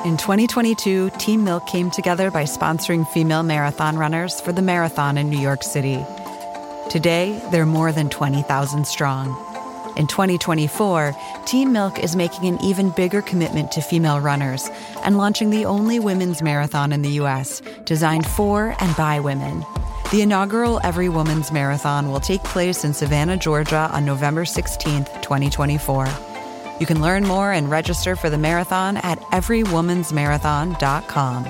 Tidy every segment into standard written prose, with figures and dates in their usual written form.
In 2022, Team Milk came together by sponsoring female marathon runners for the marathon in New York City. Today, they're more than 20,000 strong. In 2024, Team Milk is making an even bigger commitment to female runners and launching the only women's marathon in the U.S. designed for and by women. The inaugural Every Woman's Marathon will take place in Savannah, Georgia on November 16th, 2024. You can learn more and register for the marathon at everywomansmarathon.com.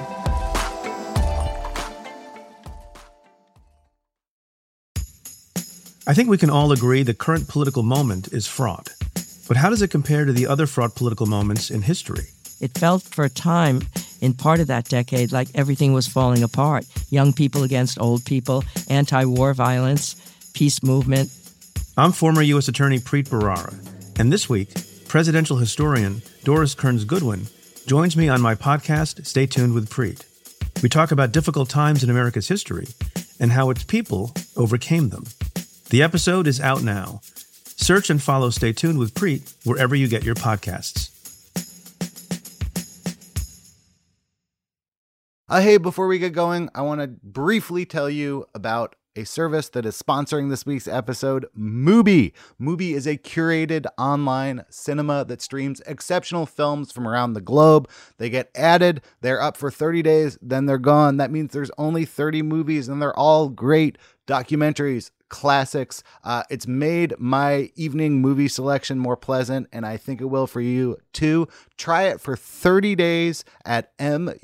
I think we can all agree the current political moment is fraught. But how does it compare to the other fraught political moments in history? It felt for a time, in part of that decade, like everything was falling apart. Young people against old people, anti-war violence, peace movement. I'm former U.S. Attorney Preet Bharara, and this week, presidential historian Doris Kearns Goodwin joins me on my podcast, Stay Tuned with Preet. We talk about difficult times in America's history and how its people overcame them. The episode is out now. Search and follow Stay Tuned with Preet wherever you get your podcasts. Hey, before we get going, I want to briefly tell you about a service that is sponsoring this week's episode, Mubi. Mubi is a curated online cinema that streams exceptional films from around the globe. They get added, they're up for 30 days, then they're gone. That means there's only 30 movies, and they're all great documentaries, classics. It's made my evening movie selection more pleasant, and I think it will for you too. Try it for 30 days at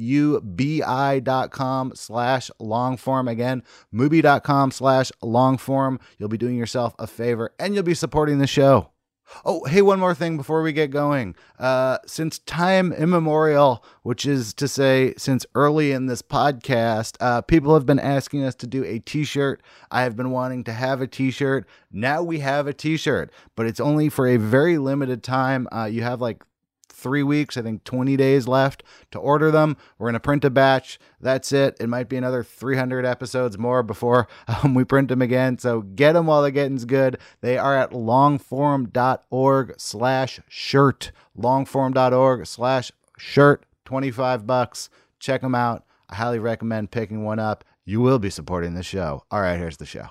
mubi.com/longform. Again, mubi.com/longform. You'll be doing yourself a favor, and you'll be supporting the show. Oh, hey, one more thing before we get going. Since time immemorial, which is to say since early in this podcast, people have been asking us to do a t-shirt. I have been wanting to have a t-shirt. Now we have a t-shirt, but it's only for a very limited time. You have like 3 weeks, I think 20 days left to order them. We're going to print a batch. That's it. It might be another 300 episodes more before we print them again. So get them while the getting's good. They are at longform.org/shirt. Longform.org/shirt. $25. Check them out. I highly recommend picking one up. You will be supporting the show. All right, here's the show.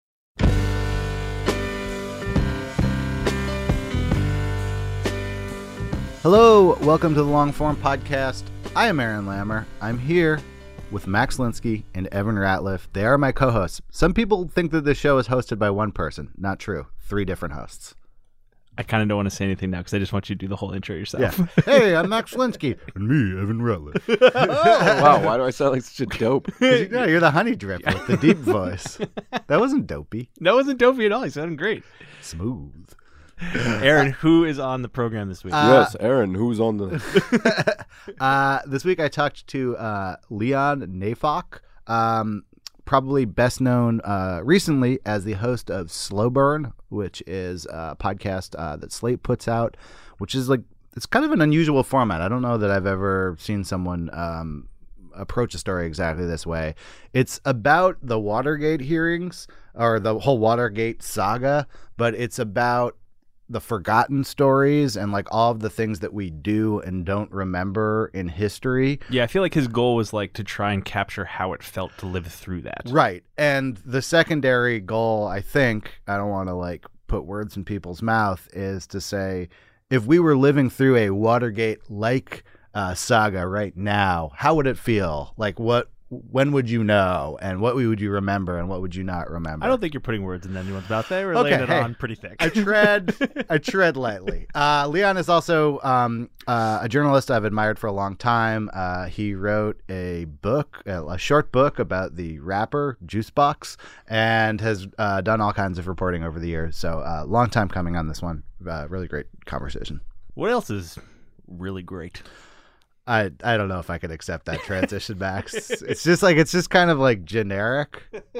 Hello, welcome to the Longform Podcast. I am Aaron Lammer. I'm here with Max Linsky and Evan Ratliff. They are my co-hosts. Some people think that the show is hosted by one person. Not true. 3 different hosts. I kind of don't want to say anything now because I just want you to do the whole intro yourself. Yeah. Hey, I'm Max Linsky. And me, Evan Ratliff. Oh, wow, why do I sound like such a dope? You're the honey drip with the deep voice. That wasn't dopey. That wasn't dopey at all. You sounded great. Smooth. Aaron, who is on the program this week? Yes, Aaron, who's on the... This week I talked to Leon Neyfakh, probably best known recently as the host of Slow Burn, which is a podcast that Slate puts out, which is like, it's kind of an unusual format. I don't know that I've ever seen someone approach a story exactly this way. It's about the Watergate hearings, or the whole Watergate saga, but it's about the forgotten stories and like all of the things that we do and don't remember in history. Yeah, I feel like his goal was like to try and capture how it felt to live through that. Right. And the secondary goal, I think, I don't want to like put words in people's mouth, is to say, if we were living through a Watergate-like saga right now, how would it feel? Like when would you know, and what would you remember, and what would you not remember? I don't think you're putting words in anyone's mouth. They were laying it on pretty thick. I tread lightly. Leon is also a journalist I've admired for a long time. He wrote a short book about the rapper Juicebox, and has done all kinds of reporting over the years. So long time coming on this one. Really great conversation. What else is really great? I don't know if I could accept that transition, Max. It's just kind of like generic.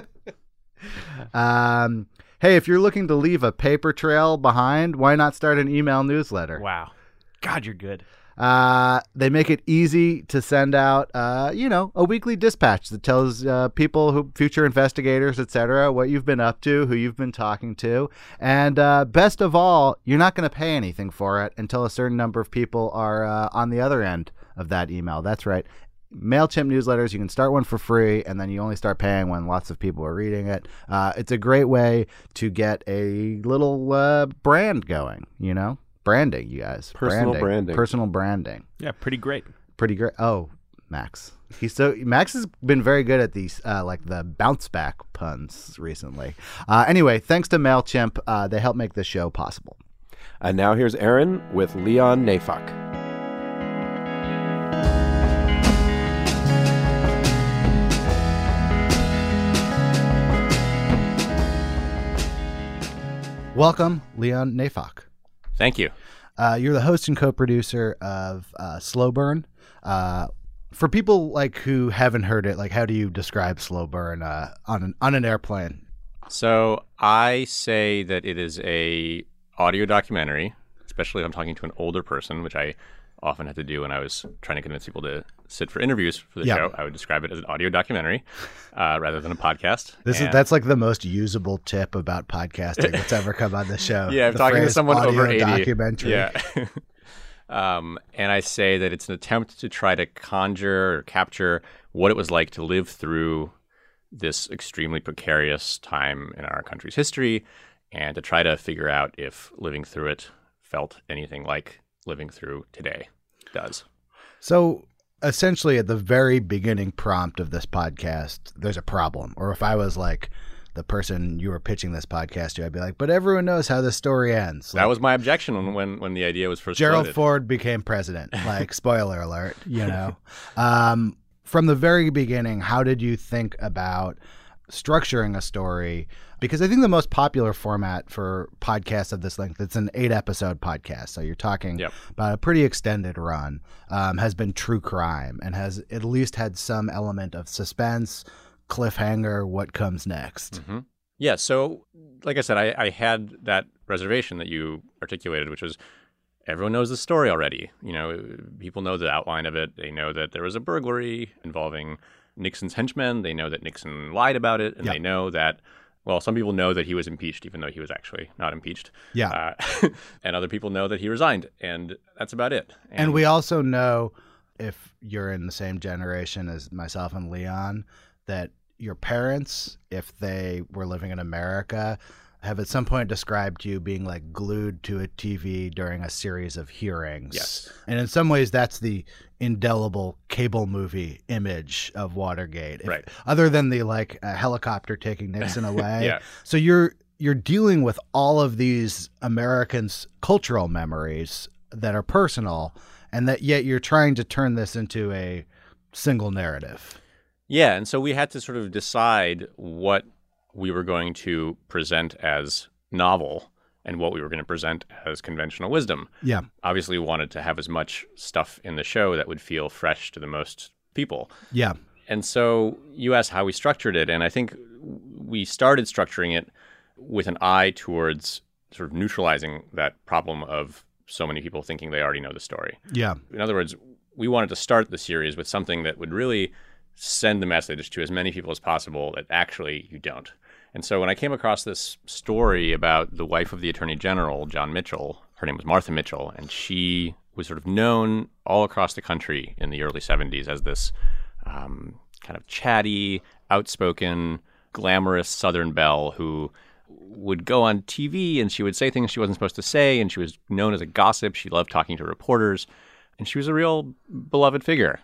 Hey, if you're looking to leave a paper trail behind, why not start an email newsletter? Wow. God, you're good. They make it easy to send out, a weekly dispatch that tells people, future investigators, etc., what you've been up to, who you've been talking to. And best of all, you're not going to pay anything for it until a certain number of people are on the other end of that email. That's right. MailChimp newsletters, you can start one for free, and then you only start paying when lots of people are reading it. It's a great way to get a little brand going, Branding, you guys. Personal branding. Personal branding. Yeah, pretty great. Pretty great. Oh, Max. Max has been very good at these, like the bounce back puns recently. Anyway, thanks to MailChimp, they help make this show possible. And now here's Aaron with Leon Neyfakh. Welcome, Leon Neyfakh. Thank you. You're the host and co-producer of Slow Burn. For people who haven't heard it, how do you describe Slow Burn on an airplane? So I say that it is a audio documentary, especially if I'm talking to an older person, which I often had to do when I was trying to convince people to sit for interviews for the show. I would describe it as an audio documentary rather than a podcast. That's the most usable tip about podcasting that's ever come on the show. Yeah, I'm talking to someone over 80. Documentary. Yeah. And I say that it's an attempt to try to conjure or capture what it was like to live through this extremely precarious time in our country's history and to try to figure out if living through it felt anything like living through today does. So essentially at the very beginning prompt of this podcast, there's a problem. Or if I was the person you were pitching this podcast to, I'd be like, but everyone knows how the story ends. That was my objection when the idea was first Gerald floated. Ford became president. Spoiler alert, From the very beginning, how did you think about structuring a story? Because I think the most popular format for podcasts of this length, it's an 8-episode podcast. So you're talking about a pretty extended run, has been true crime and has at least had some element of suspense, cliffhanger, what comes next. Mm-hmm. Yeah. So like I said, I had that reservation that you articulated, which was everyone knows the story already. People know the outline of it. They know that there was a burglary involving Nixon's henchmen. They know that Nixon lied about it. And they know that, well, some people know that he was impeached, even though he was actually not impeached. Yeah. And other people know that he resigned. And that's about it. And we also know, if you're in the same generation as myself and Leon, that your parents, if they were living in America, have at some point described you being glued to a TV during a series of hearings. Yes. And in some ways, that's the indelible cable movie image of Watergate. Right. Other than the a helicopter taking Nixon away. Yeah. So you're dealing with all of these Americans' cultural memories that are personal, and that yet you're trying to turn this into a single narrative. Yeah. And so we had to sort of decide what we were going to present as novel and what we were going to present as conventional wisdom. Yeah. Obviously, we wanted to have as much stuff in the show that would feel fresh to the most people. Yeah. And so you asked how we structured it, and I think we started structuring it with an eye towards sort of neutralizing that problem of so many people thinking they already know the story. Yeah. In other words, we wanted to start the series with something that would really send the message to as many people as possible that actually you don't. And so when I came across this story about the wife of the Attorney General, John Mitchell, her name was Martha Mitchell, and she was sort of known all across the country in the early 70s as this kind of chatty, outspoken, glamorous Southern belle who would go on TV and she would say things she wasn't supposed to say, and she was known as a gossip. She loved talking to reporters, and she was a real beloved figure.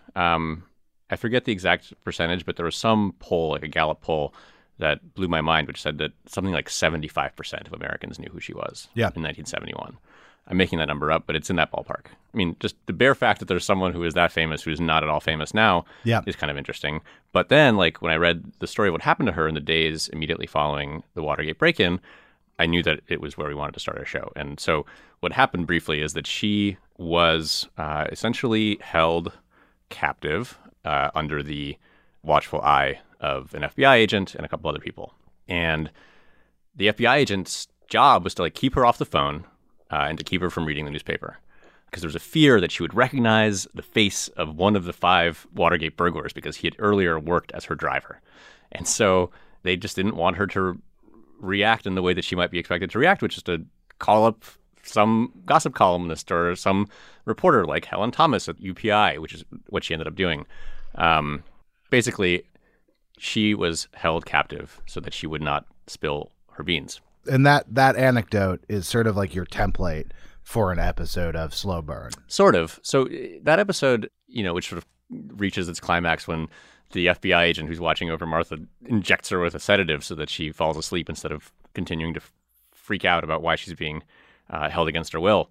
I forget the exact percentage, but there was some poll, a Gallup poll, that blew my mind, which said that something like 75% of Americans knew who she was in 1971. I'm making that number up, but it's in that ballpark. I mean, just the bare fact that there's someone who is that famous who's not at all famous now is kind of interesting. But then, when I read the story of what happened to her in the days immediately following the Watergate break-in, I knew that it was where we wanted to start our show. And so what happened briefly is that she was essentially held captive under the watchful eye of an FBI agent and a couple other people. And the FBI agent's job was to keep her off the phone and to keep her from reading the newspaper. because there was a fear that she would recognize the face of one of the 5 Watergate burglars because he had earlier worked as her driver. And so they just didn't want her to react in the way that she might be expected to react, which is to call up some gossip columnist or some reporter like Helen Thomas at UPI, which is what she ended up doing. Basically, she was held captive so that she would not spill her beans. And that anecdote is sort of like your template for an episode of Slow Burn. Sort of. So that episode, which sort of reaches its climax when the FBI agent who's watching over Martha injects her with a sedative so that she falls asleep instead of continuing to freak out about why she's being held against her will.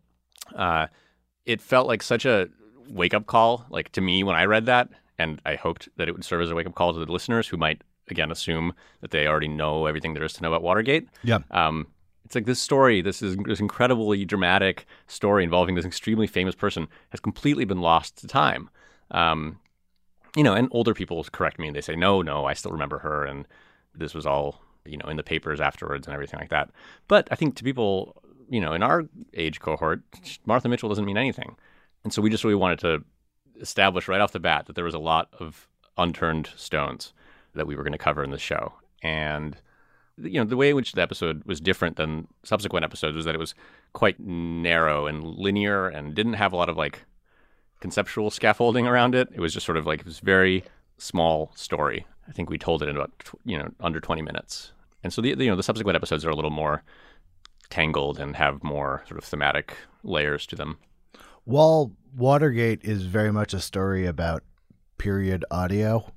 It felt like such a wake-up call, like to me when I read that, and I hoped that it would serve as a wake-up call to the listeners who might, again, assume that they already know everything there is to know about Watergate. Yeah. It's like this story, this incredibly dramatic story involving this extremely famous person has completely been lost to time. And older people correct me and they say, no, I still remember her. And this was all, in the papers afterwards and everything like that. But I think to people, in our age cohort, Martha Mitchell doesn't mean anything. And so we just really wanted to establish right off the bat that there was a lot of unturned stones that we were going to cover in the show. And the way in which the episode was different than subsequent episodes was that it was quite narrow and linear and didn't have a lot of conceptual scaffolding around it. It was just sort of it was very small story. I think we told it in about under 20 minutes. And so the subsequent episodes are a little more tangled and have more sort of thematic layers to them. While Watergate is very much a story about period audio,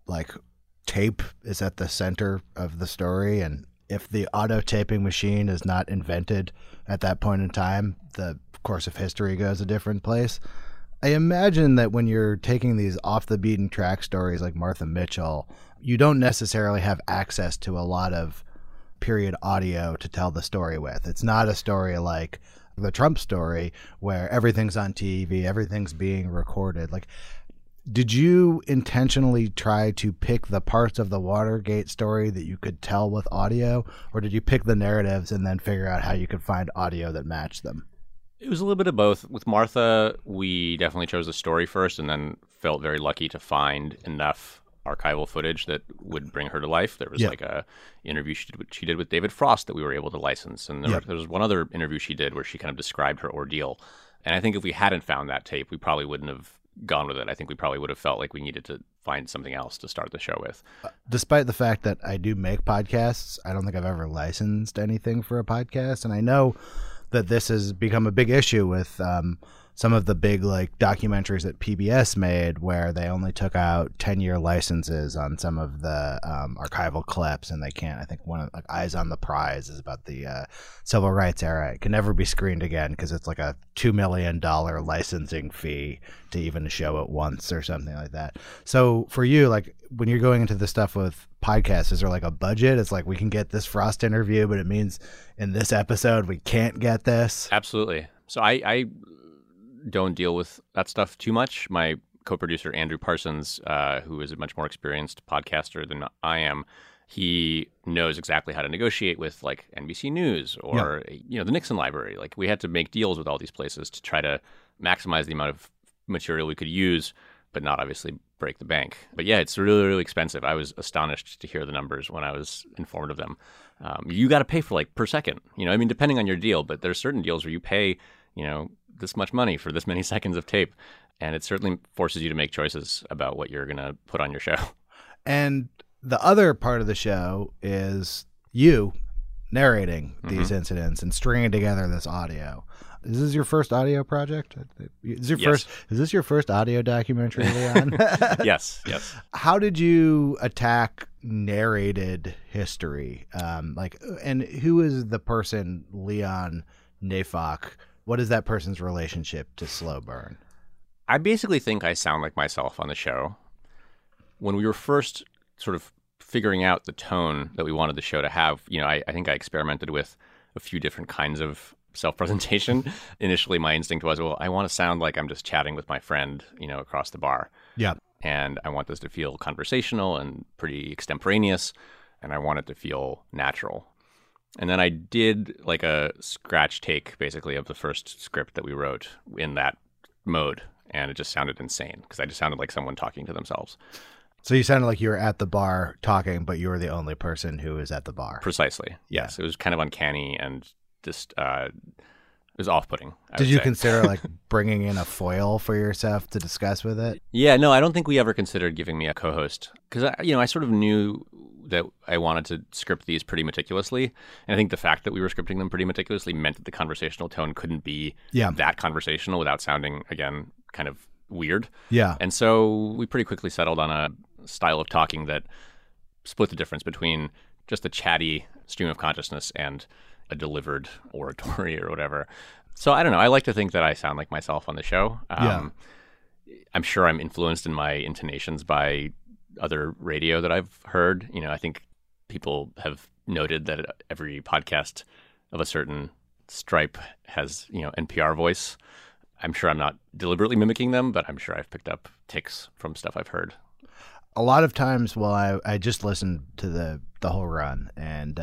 tape is at the center of the story, and if the auto taping machine is not invented at that point in time, the course of history goes a different place. I imagine that when you're taking these off the beaten track stories like Martha Mitchell, you don't necessarily have access to a lot of period audio to tell the story with. It's not a story like the Trump story where everything's on TV, everything's being recorded. Did you intentionally try to pick the parts of the Watergate story that you could tell with audio, or did you pick the narratives and then figure out how you could find audio that matched them? It was a little bit of both. With Martha, we definitely chose the story first and then felt very lucky to find enough archival footage that would bring her to life. There was a interview she did with David Frost that we were able to license. And there was one other interview she did where she kind of described her ordeal. And I think if we hadn't found that tape, we probably wouldn't have gone with it. I think we probably would have felt like we needed to find something else to start the show with. Despite the fact that I do make podcasts, I don't think I've ever licensed anything for a podcast. And I know that this has become a big issue with some of the big documentaries that PBS made where they only took out 10-year licenses on some of the archival clips, and they can't. I think one of Eyes on the Prize is about the civil rights era. It can never be screened again because it's a $2 million licensing fee to even show it once or something like that. So for you, when you're going into this stuff with podcasts, is there a budget? It's we can get this Frost interview, but it means in this episode we can't get this. Absolutely. So I don't deal with that stuff too much. My co-producer, Andrew Parsons, who is a much more experienced podcaster than I am, he knows exactly how to negotiate with NBC News or the Nixon Library. We had to make deals with all these places to try to maximize the amount of material we could use, but not obviously break the bank. But yeah, it's really, really expensive. I was astonished to hear the numbers when I was informed of them. You got to pay for per second, depending on your deal, but there's certain deals where you pay, this much money for this many seconds of tape. And it certainly forces you to make choices about what you're going to put on your show. And the other part of the show is you narrating these incidents and stringing together this audio. Is this your first audio project? Is this your first audio documentary, Leon? Yes. How did you attack narrated history? And who is the person, Leon Neyfakh? What is that person's relationship to Slow Burn? I basically think I sound like myself on the show. When we were first sort of figuring out the tone that we wanted the show to have, I think I experimented with a few different kinds of self-presentation. Initially, my instinct was, I want to sound like I'm just chatting with my friend, across the bar. Yeah. And I want this to feel conversational and pretty extemporaneous, and I want it to feel natural. And then I did like a scratch take, basically, of the first script that we wrote in that mode. And it just sounded insane because I just sounded like someone talking to themselves. So you sounded like you were at the bar talking, but you were the only person who was at the bar. Precisely. Yes. It was kind of uncanny and just it was off-putting. Did you consider like bringing in a foil for yourself to discuss with it? Yeah, no, I don't think we ever considered giving me a co-host because, I sort of knew that I wanted to script these pretty meticulously. And I think the fact that we were scripting them pretty meticulously meant that the conversational tone couldn't be that conversational without sounding, again, kind of weird. Yeah. And so we pretty quickly settled on a style of talking that split the difference between just a chatty stream of consciousness and a delivered oratory or whatever. So I don't know. I like to think that I sound like myself on the show. I'm sure I'm influenced in my intonations by other radio that I've heard. I think people have noted that every podcast of a certain stripe has, NPR voice. I'm sure I'm not deliberately mimicking them, but I'm sure I've picked up tics from stuff I've heard. A lot of times, I just listened to the whole run, and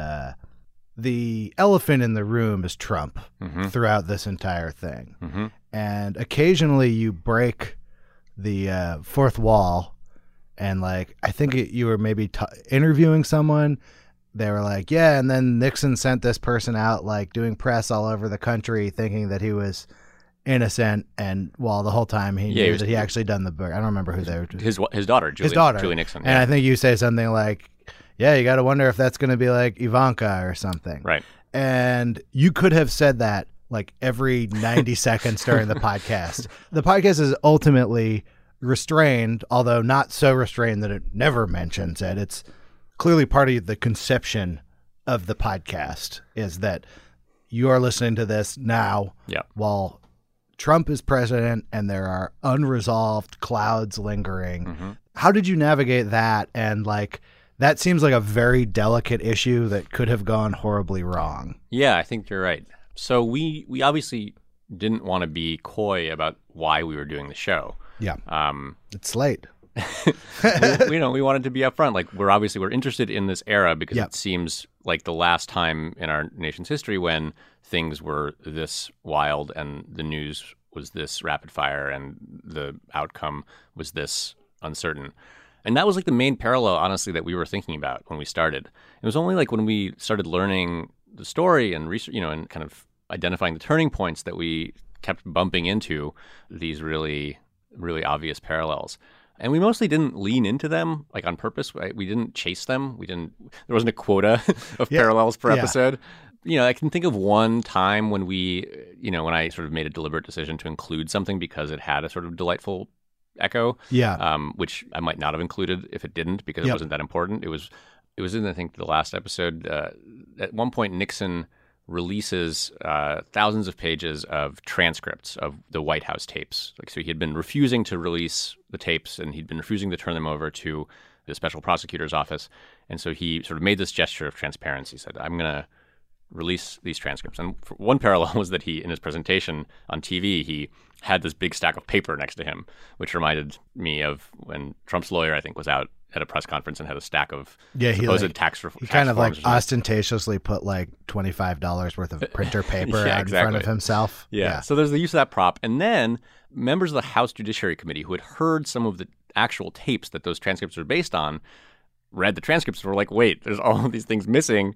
the elephant in the room is Trump throughout this entire thing. Mm-hmm. And occasionally you break the fourth wall, and like I think you were maybe interviewing someone. They were like, yeah, and then Nixon sent this person out like doing press all over the country thinking that he was innocent, and the whole time he knew that he actually done the book. I don't remember who they were. His daughter, Julie Nixon. And I think you say something like, yeah, you got to wonder if that's going to be like Ivanka or something. Right. And you could have said that like every 90 seconds during the podcast. The podcast is ultimately restrained, although not so restrained that it never mentions it. It's clearly part of the conception of the podcast is that you are listening to this now while Trump is president and there are unresolved clouds lingering. Mm-hmm. How did you navigate that? And like, that seems like a very delicate issue that could have gone horribly wrong. Yeah, I think you're right. So we obviously didn't want to be coy about why we were doing the show. Yeah. It's late. we wanted to be upfront. Like we're interested in this era because it seems like the last time in our nation's history when things were this wild and the news was this rapid fire and the outcome was this uncertain. And that was like the main parallel, honestly, that we were thinking about when we started. It was only like when we started learning the story and research, and kind of identifying the turning points that we kept bumping into these really, really obvious parallels. And we mostly didn't lean into them like on purpose. Right? We didn't chase them. There wasn't a quota of parallels per episode. I can think of one time when when I sort of made a deliberate decision to include something because it had a sort of delightful echo. Which I might not have included if it didn't because it wasn't that important. It was in, I think, the last episode. At one point, Nixon releases thousands of pages of transcripts of the White House tapes. So he had been refusing to release the tapes and he'd been refusing to turn them over to the special prosecutor's office. And so he sort of made this gesture of transparency. He said, I'm going to release these transcripts. And one parallel was that in his presentation on TV, he had this big stack of paper next to him, which reminded me of when Trump's lawyer, I think, was out at a press conference and had a stack of supposed tax reform. He kind of like ostentatiously put like $25 worth of printer paper out in front of himself. Yeah. So there's the use of that prop. And then members of the House Judiciary Committee who had heard some of the actual tapes that those transcripts were based on read the transcripts and were like, wait, there's all of these things missing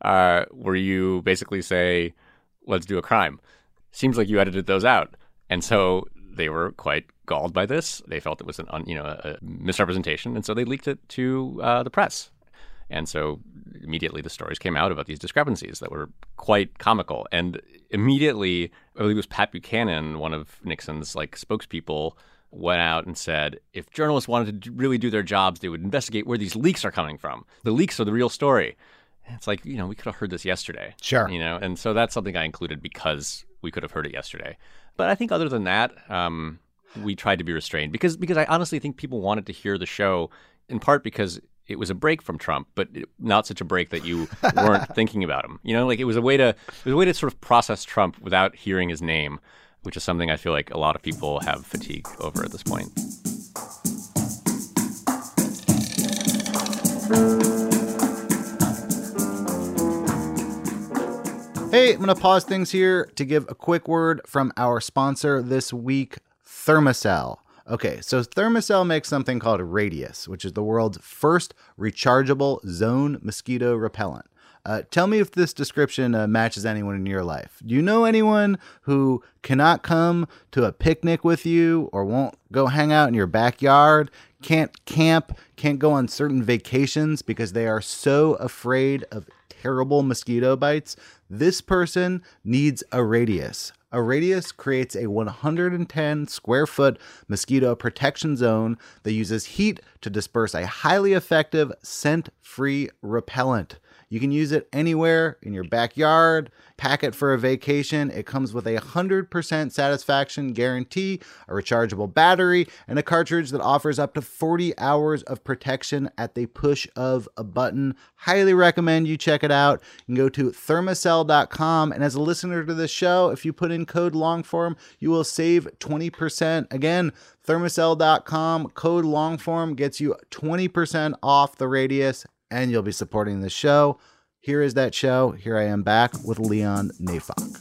where you basically say, let's do a crime. Seems like you edited those out. And so they were quite galled by this. They felt it was a misrepresentation, and so they leaked it to the press. And so immediately the stories came out about these discrepancies that were quite comical. And immediately, I believe it was Pat Buchanan, one of Nixon's spokespeople, went out and said, if journalists wanted to really do their jobs, they would investigate where these leaks are coming from. The leaks are the real story. And it's like, we could have heard this yesterday. Sure. And so that's something I included because we could have heard it yesterday. But I think other than that, we tried to be restrained because I honestly think people wanted to hear the show in part because it was a break from Trump, but not such a break that you weren't thinking about him. It was a way to sort of process Trump without hearing his name, which is something I feel like a lot of people have fatigue over at this point. Hey, I'm going to pause things here to give a quick word from our sponsor this week, Thermacell. Okay, so Thermacell makes something called Radius, which is the world's first rechargeable zone mosquito repellent. Tell me if this description matches anyone in your life. Do you know anyone who cannot come to a picnic with you or won't go hang out in your backyard, can't camp, can't go on certain vacations because they are so afraid of terrible mosquito bites? This person needs a Radius. A Radius creates a 110 square foot mosquito protection zone that uses heat to disperse a highly effective scent-free repellent. You can use it anywhere in your backyard, pack it for a vacation. It comes with a 100% satisfaction guarantee, a rechargeable battery, and a cartridge that offers up to 40 hours of protection at the push of a button. Highly recommend you check it out. You can go to thermacell.com, and as a listener to this show, if you put in code LONGFORM, you will save 20%. Again, thermacell.com, code LONGFORM gets you 20% off the Radius, and you'll be supporting the show. Here is that show. Here I am back with Leon Neyfakh.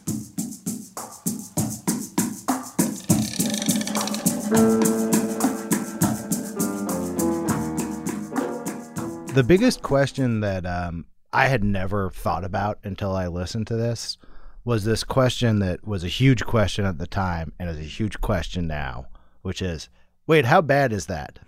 The biggest question that I had never thought about until I listened to this was this question that was a huge question at the time and is a huge question now, which is, wait, how bad is that?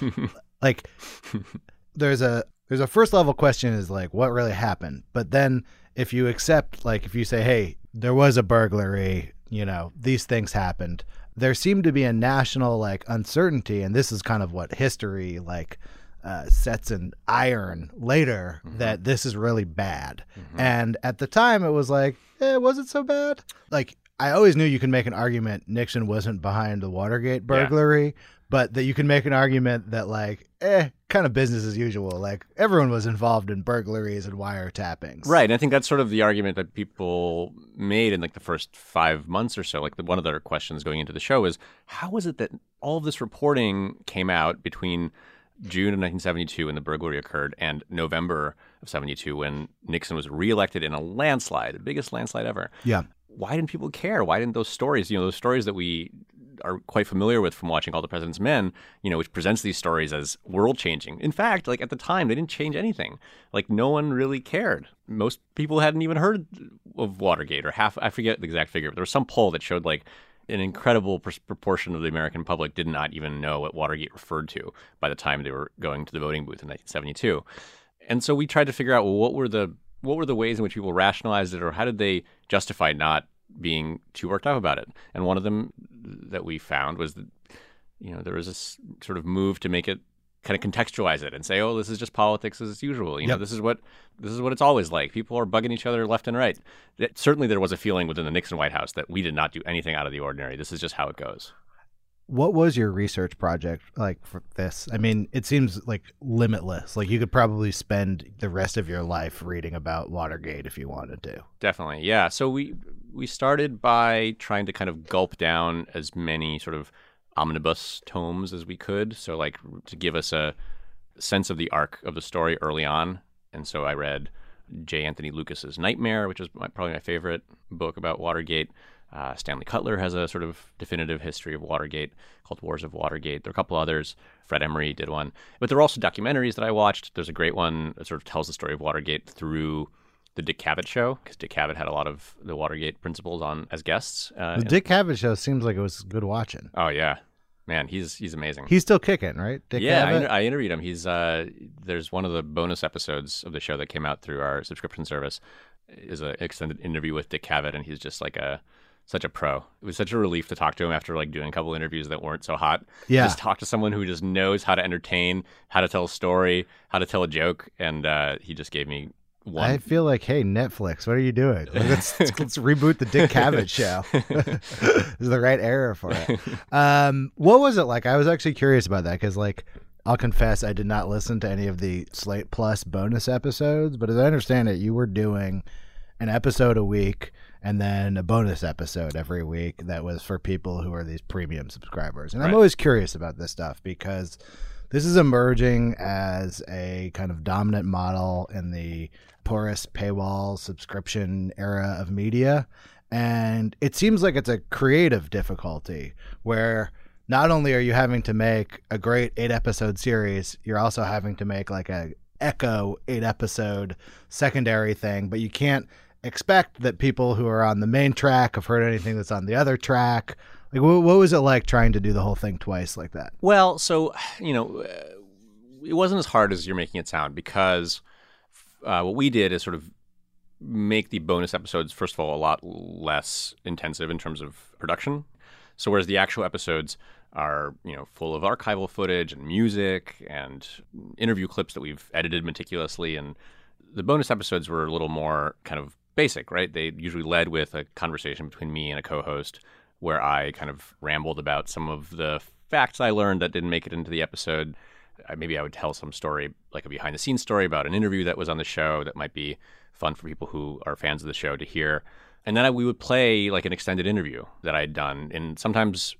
Like, there's a first level question is like, what really happened? But then if you accept, like, if you say, hey, there was a burglary, you know, these things happened, there seemed to be a national like uncertainty. And this is kind of what history like sets in iron later, that this is really bad. And at the time it was like, was it so bad? Like, I always knew you could make an argument Nixon wasn't behind the Watergate burglary, but that you can make an argument that like, kind of business as usual. Like, everyone was involved in burglaries and wiretappings. Right. And I think that's sort of the argument that people made in like the first 5 months or so. Like, one of their questions going into the show is, how is it that all of this reporting came out between June of 1972 when the burglary occurred and November of 72 when Nixon was reelected in a landslide, the biggest landslide ever? Yeah. Why didn't people care? Why didn't those stories, those stories that we are quite familiar with from watching All the President's Men, which presents these stories as world-changing. In fact, like, at the time, they didn't change anything. Like, no one really cared. Most people hadn't even heard of Watergate, or half, I forget the exact figure, but there was some poll that showed like an incredible proportion of the American public did not even know what Watergate referred to by the time they were going to the voting booth in 1972. And so we tried to figure out, well, what were the ways in which people rationalized it, or how did they justify not being too worked up about it? And one of them that we found was that, there was this sort of move to make it kind of contextualize it and say, oh, this is just politics as usual. This is what it's always like. People are bugging each other left and right. Certainly there was a feeling within the Nixon White House that we did not do anything out of the ordinary. This is just how it goes. What was your research project like for this? I mean, it seems like limitless. Like, you could probably spend the rest of your life reading about Watergate if you wanted to. Definitely, yeah. So we started by trying to kind of gulp down as many sort of omnibus tomes as we could. So, like, to give us a sense of the arc of the story early on. And so I read J. Anthony Lucas's Nightmare, which is probably my favorite book about Watergate. Stanley Cutler has a sort of definitive history of Watergate called Wars of Watergate. There are a couple others. Fred Emery did one. But there are also documentaries that I watched. There's a great one that sort of tells the story of Watergate through the Dick Cavett Show, because Dick Cavett had a lot of the Watergate principals on as guests. The Dick Cavett Show seems like it was good watching. Oh, yeah. Man, he's amazing. He's still kicking, right? Dick Cavett? I interviewed him. He's there's one of the bonus episodes of the show that came out through our subscription service is an extended interview with Dick Cavett, and he's just like such a pro. It was such a relief to talk to him after like doing a couple interviews that weren't so hot. Yeah. Just talk to someone who just knows how to entertain, how to tell a story, how to tell a joke, and he just gave me one. I feel like, hey, Netflix, what are you doing? Let's reboot the Dick Cavett Show. This is the right era for it. What was it like? I was actually curious about that because, like, I'll confess I did not listen to any of the Slate Plus bonus episodes, but as I understand it, you were doing an episode a week and then a bonus episode every week that was for people who are these premium subscribers. And I'm always curious about this stuff because This is emerging as a kind of dominant model in the porous paywall subscription era of media. And it seems like it's a creative difficulty where not only are you having to make a great 8-episode series, you're also having to make like a Echo 8-episode secondary thing, but you can't expect that people who are on the main track have heard anything that's on the other track. Like, what was it like trying to do the whole thing twice like that? Well, so, it wasn't as hard as you're making it sound, because what we did is sort of make the bonus episodes, first of all, a lot less intensive in terms of production. So whereas the actual episodes are, full of archival footage and music and interview clips that we've edited meticulously, and the bonus episodes were a little more kind of basic, right? They usually led with a conversation between me and a co-host where I kind of rambled about some of the facts I learned that didn't make it into the episode. Maybe I would tell some story, like a behind-the-scenes story about an interview that was on the show that might be fun for people who are fans of the show to hear. And then we would play like an extended interview that I had done. And sometimes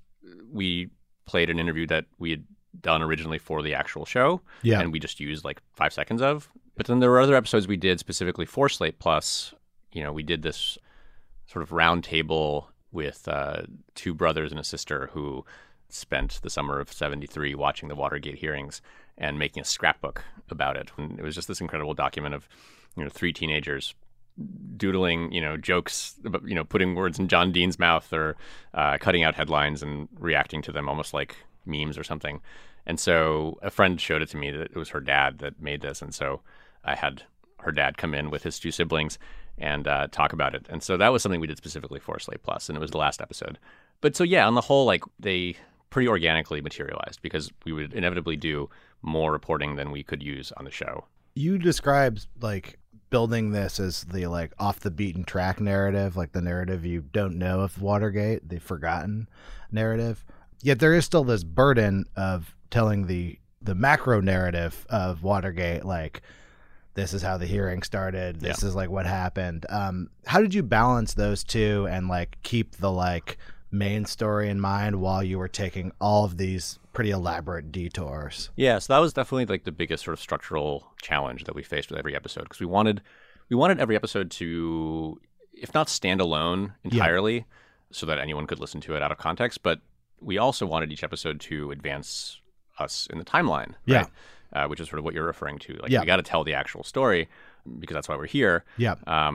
we played an interview that we had done originally for the actual show. Yeah. And we just used like 5 seconds of. But then there were other episodes we did specifically for Slate Plus. We did this sort of round table with 2 brothers and a sister who spent the summer of '73 watching the Watergate hearings and making a scrapbook about it. And it was just this incredible document of 3 teenagers doodling, jokes, about, putting words in John Dean's mouth or cutting out headlines and reacting to them almost like memes or something. And so a friend showed it to me that it was her dad that made this. And so I had her dad come in with his 2 siblings and talk about it. And so that was something we did specifically for Slate Plus, and it was the last episode. But so, yeah, on the whole, like, they pretty organically materialized because we would inevitably do more reporting than we could use on the show. You described like building this as the like off the beaten track narrative, like the narrative you don't know of Watergate, the forgotten narrative. Yet there is still this burden of telling the macro narrative of Watergate, like this is how the hearing started, this is like what happened. How did you balance those two and like keep the like main story in mind while you were taking all of these pretty elaborate detours? Yeah, so that was definitely like the biggest sort of structural challenge that we faced with every episode, because we wanted every episode to, if not stand alone entirely, so that anyone could listen to it out of context, but we also wanted each episode to advance us in the timeline, right? Which is sort of what you're referring to. Like, we got to tell the actual story because that's why we're here. Yeah.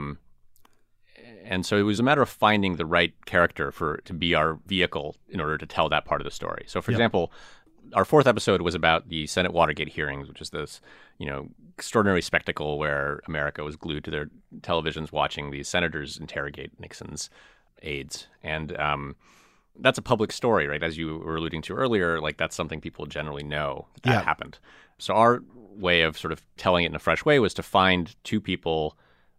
And so it was a matter of finding the right character to be our vehicle in order to tell that part of the story. So, for example, our 4th episode was about the Senate Watergate hearings, which is this, extraordinary spectacle where America was glued to their televisions watching these senators interrogate Nixon's aides. And that's a public story, right? As you were alluding to earlier, like that's something people generally know that happened. So our way of sort of telling it in a fresh way was to find 2 people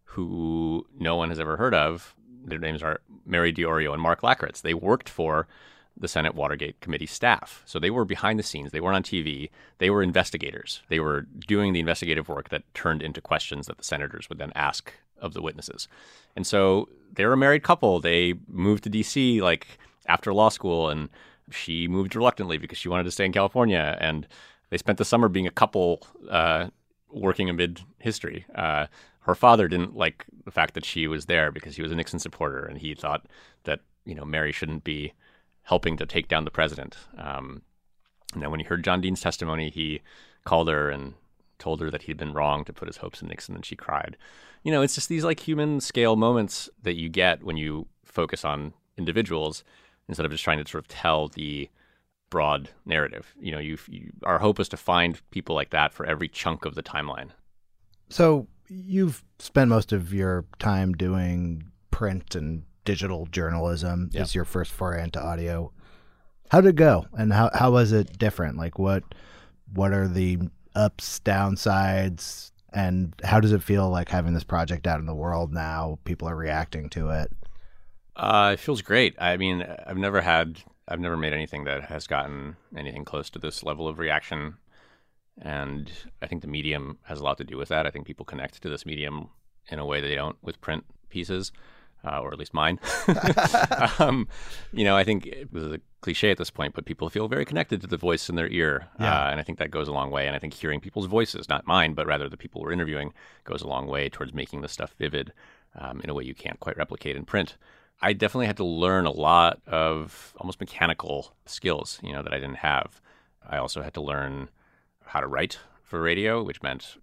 who no one has ever heard of. Their names are Mary DiOrio and Mark Lakritz. They worked for the Senate Watergate Committee staff. So they were behind the scenes. They weren't on TV. They were investigators. They were doing the investigative work that turned into questions that the senators would then ask of the witnesses. And so they were a married couple. They moved to D.C. like after law school, and she moved reluctantly because she wanted to stay in California. And they spent the summer being a couple working amid history. Her father didn't like the fact that she was there because he was a Nixon supporter, and he thought that, Mary shouldn't be helping to take down the president. And then when he heard John Dean's testimony, he called her and told her that he'd been wrong to put his hopes in Nixon, and she cried. It's just these like human scale moments that you get when you focus on individuals instead of just trying to sort of tell the broad narrative. Our hope is to find people like that for every chunk of the timeline. So you've spent most of your time doing print and digital journalism. Is your first foray into audio. How did it go? And how was it different? Like what are the ups, downsides, and how does it feel like having this project out in the world now? People are reacting to it. It feels great. I mean, I've never made anything that has gotten anything close to this level of reaction. And I think the medium has a lot to do with that. I think people connect to this medium in a way they don't with print pieces, or at least mine. I think it was a cliche at this point, but people feel very connected to the voice in their ear. And I think that goes a long way. And I think hearing people's voices, not mine, but rather the people we're interviewing, goes a long way towards making the stuff vivid in a way you can't quite replicate in print. I definitely had to learn a lot of almost mechanical skills, that I didn't have. I also had to learn how to write for radio, which meant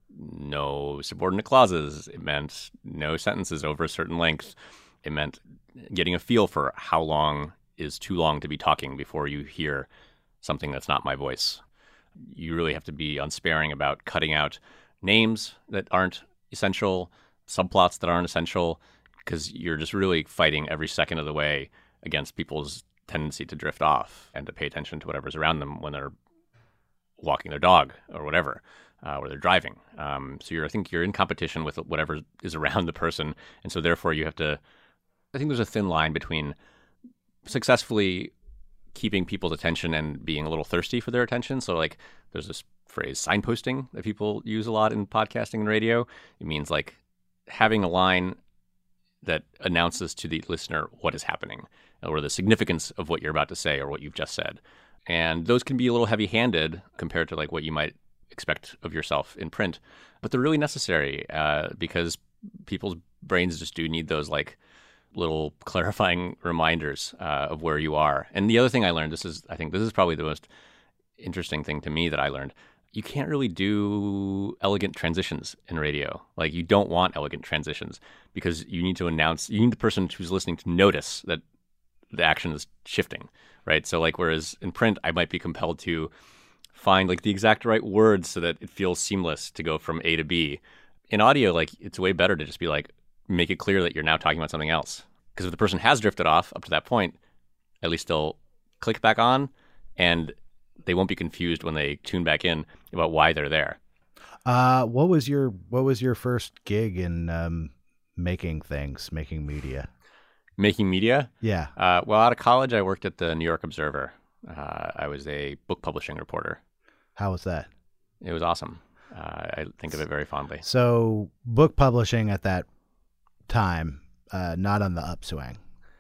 no subordinate clauses. It meant no sentences over a certain length. It meant getting a feel for how long is too long to be talking before you hear something that's not my voice. You really have to be unsparing about cutting out names that aren't essential, subplots that aren't essential, because you're just really fighting every second of the way against people's tendency to drift off and to pay attention to whatever's around them when they're walking their dog or whatever, or they're driving. So I think you're in competition with whatever is around the person. And so therefore you have to, I think there's a thin line between successfully keeping people's attention and being a little thirsty for their attention. So like there's this phrase signposting that people use a lot in podcasting and radio. It means like having a line that announces to the listener what is happening or the significance of what you're about to say or what you've just said. And those can be a little heavy-handed compared to like what you might expect of yourself in print, but they're really necessary because people's brains just do need those like little clarifying reminders of where you are. And the other thing I learned, I think this is probably the most interesting thing to me that I learned. You can't really do elegant transitions in radio. Like you don't want elegant transitions because you need the person who's listening to notice that the action is shifting, right? So like whereas in print, I might be compelled to find like the exact right words so that it feels seamless to go from A to B. In audio, like it's way better to just be like, make it clear that you're now talking about something else. Because if the person has drifted off up to that point, at least they'll click back on and they won't be confused when they tune back in about why they're there. What was your first gig in making media? Making media? Yeah. Well, out of college, I worked at the New York Observer. I was a book publishing reporter. How was that? It was awesome. I think of it very fondly. So book publishing at that time, not on the upswing.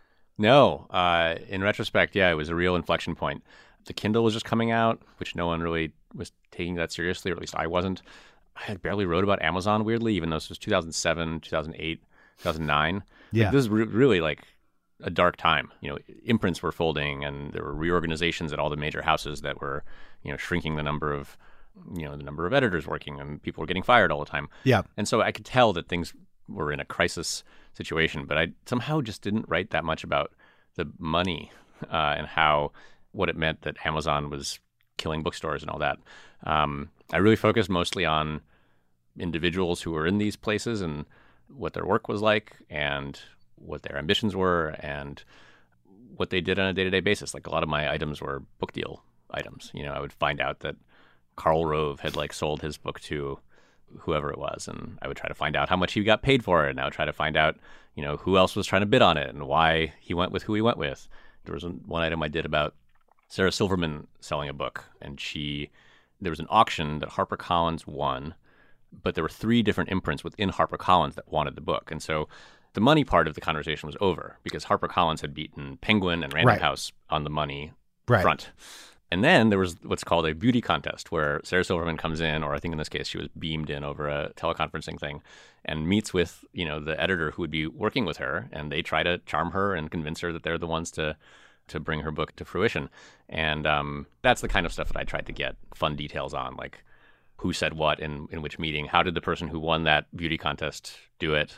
No. In retrospect, yeah, it was a real inflection point. The Kindle was just coming out, which no one really was taking that seriously, or at least I wasn't. I barely wrote about Amazon, weirdly, even though this was 2007, 2008, 2009. Yeah. Like, this is really like a dark time. Imprints were folding and there were reorganizations at all the major houses that were, shrinking the number of editors working and people were getting fired all the time. Yeah. And so I could tell that things were in a crisis situation, but I somehow just didn't write that much about the money and what it meant that Amazon was killing bookstores and all that. I really focused mostly on individuals who were in these places and what their work was like and what their ambitions were and what they did on a day-to-day basis. Like a lot of my items were book deal items. I would find out that Karl Rove had like sold his book to whoever it was, and I would try to find out how much he got paid for it, and I would try to find out, who else was trying to bid on it and why he went with who he went with. There was one item I did about Sarah Silverman selling a book, and there was an auction that HarperCollins won, but there were 3 different imprints within HarperCollins that wanted the book. And so the money part of the conversation was over because HarperCollins had beaten Penguin and Random House on the money front. And then there was what's called a beauty contest where Sarah Silverman comes in, or I think in this case she was beamed in over a teleconferencing thing, and meets with, the editor who would be working with her, and they try to charm her and convince her that they're the ones to bring her book to fruition. And that's the kind of stuff that I tried to get fun details on, like who said what in which meeting, how did the person who won that beauty contest do it.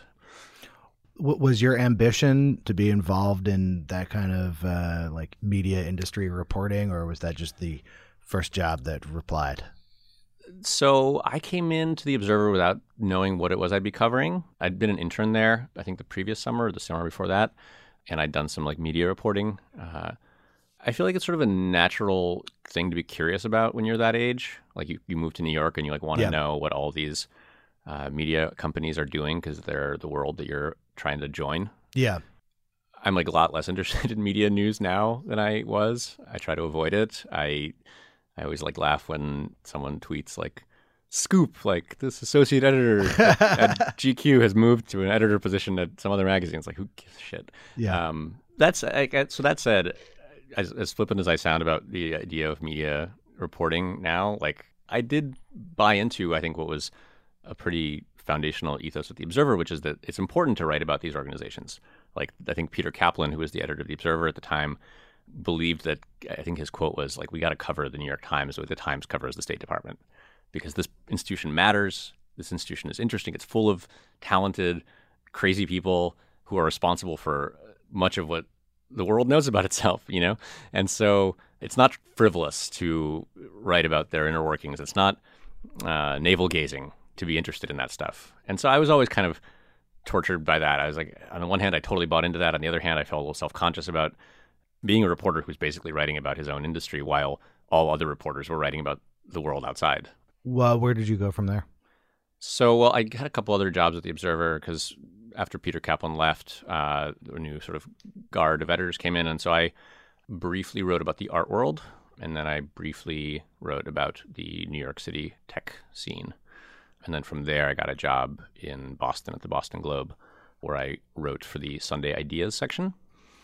Was your ambition to be involved in that kind of like media industry reporting, or was that just the first job that replied? So I came into the Observer without knowing what it was I'd be covering. I'd been an intern there, I think the previous summer or the summer before that, and I'd done some like media reporting. I feel like it's sort of a natural thing to be curious about when you're that age. Like you move to New York and you like want to know what all these media companies are doing because they're the world that you're trying to join. Yeah. I'm like a lot less interested in media news now than I was. I try to avoid it. I always like laugh when someone tweets like, "Scoop, like this associate editor at GQ has moved to an editor position at some other magazine." It's like, who gives a shit? Yeah. So that said, as flippant as I sound about the idea of media reporting now, like I did buy into, I think, what was a pretty foundational ethos of The Observer, which is that it's important to write about these organizations. Like, I think Peter Kaplan, who was the editor of The Observer at the time, believed that, I think his quote was like, we got to cover the New York Times what the Times covers the State Department, because this institution matters. This institution is interesting. It's full of talented, crazy people who are responsible for much of what the world knows about itself, you know? And so it's not frivolous to write about their inner workings. It's not navel gazing to be interested in that stuff. And so I was always kind of tortured by that. I was like, on the one hand, I totally bought into that. On the other hand, I felt a little self-conscious about being a reporter who's basically writing about his own industry while all other reporters were writing about the world outside. Well, where did you go from there? So, well, I had a couple other jobs at The Observer because after Peter Kaplan left, a new sort of guard of editors came in. And so I briefly wrote about the art world, and then I briefly wrote about the New York City tech scene. And then from there, I got a job in Boston at the Boston Globe, where I wrote for the Sunday Ideas section.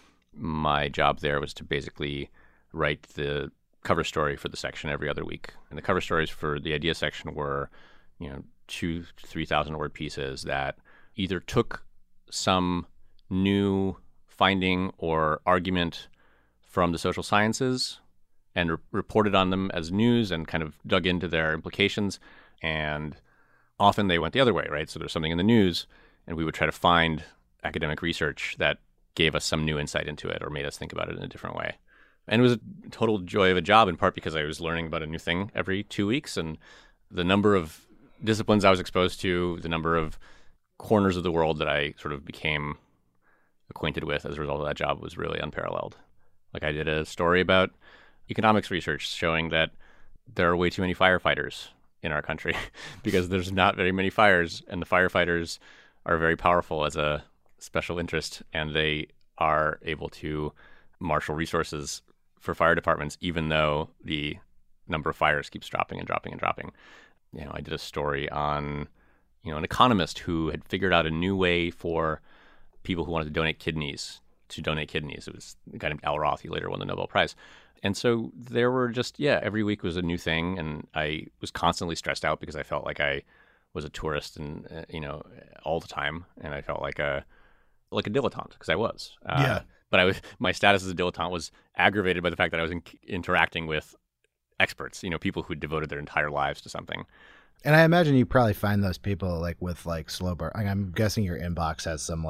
My job there was to basically write the cover story for the section every other week. And the cover stories for the Ideas section were, 2,000 to 3,000 word pieces that either took some new finding or argument from the social sciences and reported on them as news and kind of dug into their implications. And often they went the other way, right? So there's something in the news, and we would try to find academic research that gave us some new insight into it or made us think about it in a different way. And it was a total joy of a job, in part because I was learning about a new thing every 2 weeks, and the number of disciplines I was exposed to, the number of corners of the world that I sort of became acquainted with as a result of that job was really unparalleled. Like, I did a story about economics research showing that there are way too many firefighters in our country because there's not very many fires, and the firefighters are very powerful as a special interest, and they are able to marshal resources for fire departments, even though the number of fires keeps dropping and dropping and dropping. I did a story on, an economist who had figured out a new way for people who wanted to donate kidneys to donate kidneys. It was a guy named Al Roth. He later won the Nobel Prize. And so there were just, every week was a new thing. And I was constantly stressed out because I felt like I was a tourist and, all the time. And I felt like a dilettante, because I was. But my status as a dilettante was aggravated by the fact that I was interacting with experts, people who devoted their entire lives to something. And I imagine you probably find those people with slow burn. I'm guessing your inbox has some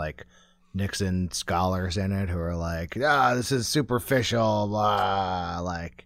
Nixon scholars in it who are like, this is superficial, blah.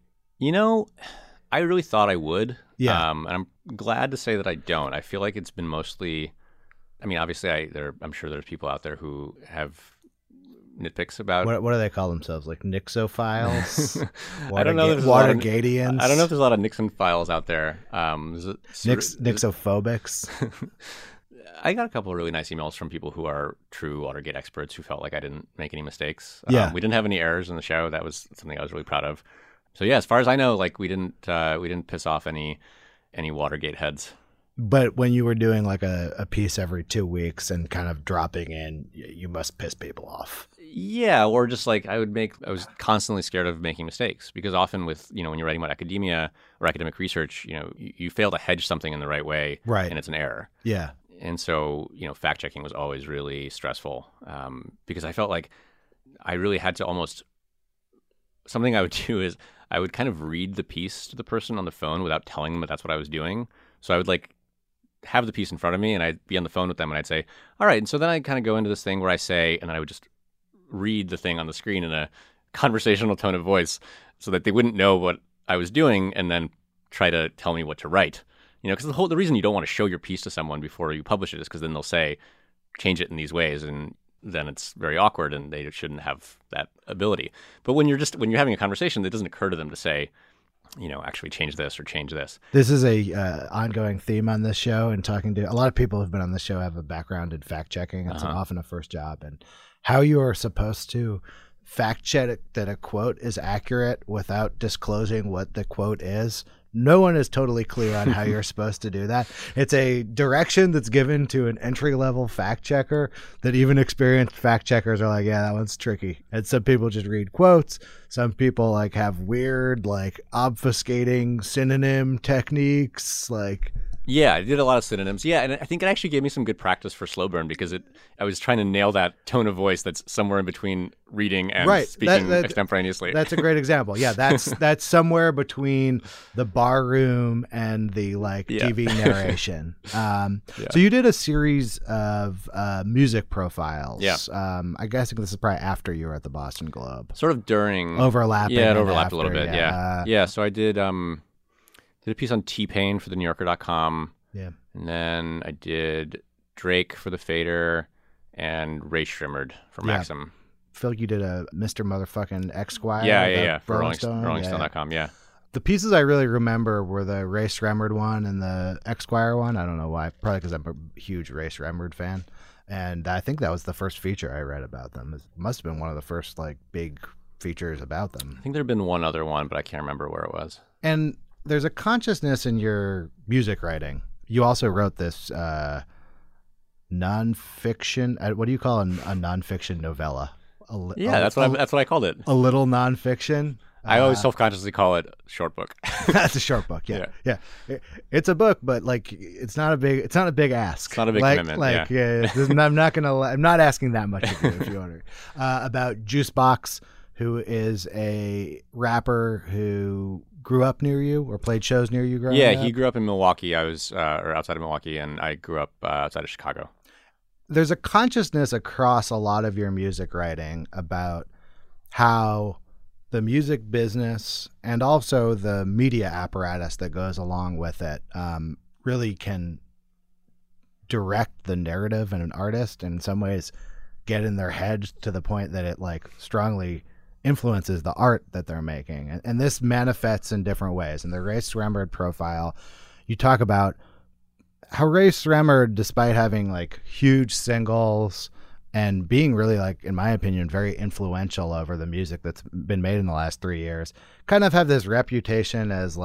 I really thought I would. Yeah. And I'm glad to say that I don't. I feel like it's been mostly, obviously I'm sure there's people out there who have nitpicks about what do they call themselves, like Nixophiles? I don't know. Watergatians. I don't know if there's a lot of Nixon files out there. Nixophobics. I got a couple of really nice emails from people who are true Watergate experts who felt like I didn't make any mistakes. Yeah. We didn't have any errors in the show. That was something I was really proud of. So as far as I know, we didn't piss off any Watergate heads. But when you were doing a piece every 2 weeks and kind of dropping in, you must piss people off. Yeah, or just I was constantly scared of making mistakes, because often with, when you're writing about academia or academic research, you fail to hedge something in the right way, right, and it's an error. Yeah. And so, fact checking was always really stressful, because I felt like I really had to something I would do is I would kind of read the piece to the person on the phone without telling them that that's what I was doing. So I would have the piece in front of me, and I'd be on the phone with them, and I'd say, all right. And so then I'd kind of go into this thing where I say, and then I would just read the thing on the screen in a conversational tone of voice so that they wouldn't know what I was doing and then try to tell me what to write. Because the reason you don't want to show your piece to someone before you publish it is because then they'll say, change it in these ways, and then it's very awkward, and they shouldn't have that ability. But when you're having a conversation, it doesn't occur to them to say, actually change this or change this. This is a ongoing theme on this show, and talking to a lot of people who've been on this show have a background in fact checking. It's often a first job, and how you are supposed to fact check that a quote is accurate without disclosing what the quote is No one is totally clear on how you're supposed to do that. It's a direction that's given to an entry-level fact checker that even experienced fact checkers are like, yeah, that one's tricky. And some people just read quotes. Some people like have weird, like obfuscating synonym techniques. Like, yeah, I did a lot of synonyms. Yeah, and I think it actually gave me some good practice for slow burn because I was trying to nail that tone of voice that's somewhere in between reading and speaking extemporaneously. That's a great example. Yeah, that's somewhere between the bar room and the TV narration. So you did a series of music profiles. Yeah. I guess this is probably after you were at the Boston Globe. Sort of during. Overlapping. Yeah, it overlapped a little after, bit. Yeah. So I did a piece on T-Pain for the NewYorker.com. Yeah. And then I did Drake for the Fader and Ray Shrimmered for Maxim. I feel like you did a Mr. Motherfucking Esquire. Yeah. For Rolling Stone. RollingStone.com, yeah. The pieces I really remember were the Ray Shremmerd one and the Esquire one. I don't know why. Probably because I'm a huge Ray Shremmerd fan. And I think that was the first feature I read about them. It must have been one of the first big features about them. I think there had been one other one, but I can't remember where it was. And there's a consciousness in your music writing. You also wrote this nonfiction. What do you call a nonfiction novella? That's what I called it. A little nonfiction. I always self-consciously call it short book. That's a short book. Yeah. It's a book, but it's not a big ask. It's not a big commitment. I'm not asking that much of you if you want to. About Juicebox, who is a rapper who grew up near you or played shows near you growing up? Yeah, he grew up in Milwaukee. I was or outside of Milwaukee, and I grew up outside of Chicago. There's a consciousness across a lot of your music writing about how the music business and also the media apparatus that goes along with it really can direct the narrative in an artist, and in some ways get in their heads to the point that it strongly influences the art that they're making. And this manifests in different ways. In the Ray Shremmerd profile, you talk about how Ray Shremmerd, despite having huge singles and being really in my opinion, very influential over the music that's been made in the last 3 years, kind of have this reputation as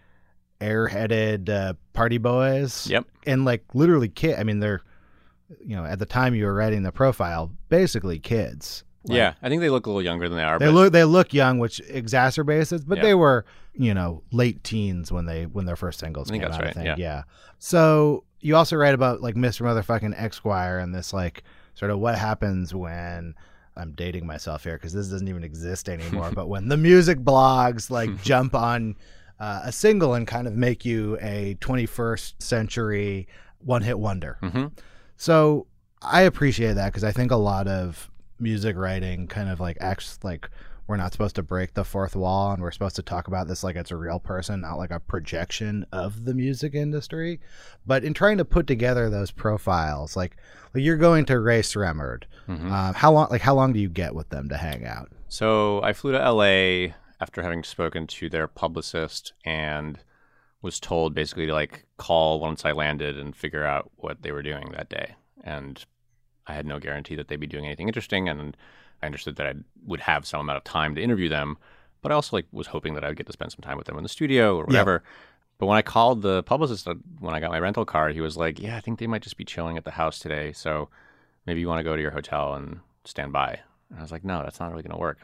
airheaded party boys. Yep. And literally kid. I mean, they're, at the time you were writing the profile, basically kids. Yeah, I think they look a little younger than they are. They look young, which exacerbates it. But they were, late teens when their first singles came out. Right. I think. Yeah. So you also write about Mr. Motherfucking Esquire and this sort of what happens when, I'm dating myself here because this doesn't even exist anymore. But when the music blogs jump on a single and kind of make you a 21st century one-hit wonder. Mm-hmm. So I appreciate that because I think a lot of music writing kind of acts we're not supposed to break the fourth wall and we're supposed to talk about this like it's a real person, not like a projection of the music industry. But in trying to put together those profiles, you're going to Ray Shremmerd. Mm-hmm. How long do you get with them to hang out? So I flew to LA after having spoken to their publicist and was told basically to call once I landed and figure out what they were doing that day. And I had no guarantee that they'd be doing anything interesting, and I understood that I would have some amount of time to interview them, but I also was hoping that I would get to spend some time with them in the studio or whatever. Yeah. But when I called the publicist when I got my rental car, he was like, yeah, I think they might just be chilling at the house today, so maybe you want to go to your hotel and stand by. And I was like, no, that's not really going to work.